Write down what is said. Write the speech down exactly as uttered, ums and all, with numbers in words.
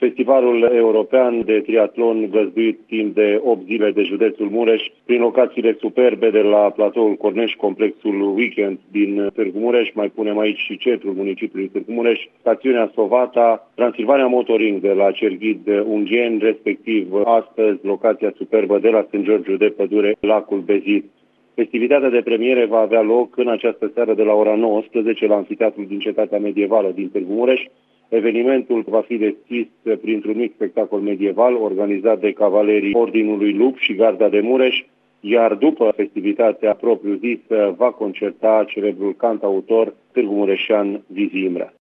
Festivalul european de triatlon găzduit timp de opt zile de județul Mureș, prin locațiile superbe de la platoul Cornești, complexul Weekend din Târgu Mureș, mai punem aici și centrul municipiului Târgu Mureș, stațiunea Sovata, Transilvania Motoring de la Cerghid Ungheni, respectiv astăzi locația superbă de la Sfânt Georgiu de Pădure, lacul Bezit. Festivitatea de premiere va avea loc în această seară de la ora nouăsprezece la Amfiteatrul din Cetatea Medievală din Târgu Mureș. Evenimentul va fi deschis printr-un mic spectacol medieval organizat de Cavalerii Ordinului Lup și Garda de Mureș, iar după festivitatea propriu-zisă va concerta celebrul cantautor târgu mureșean Vizi Imrea.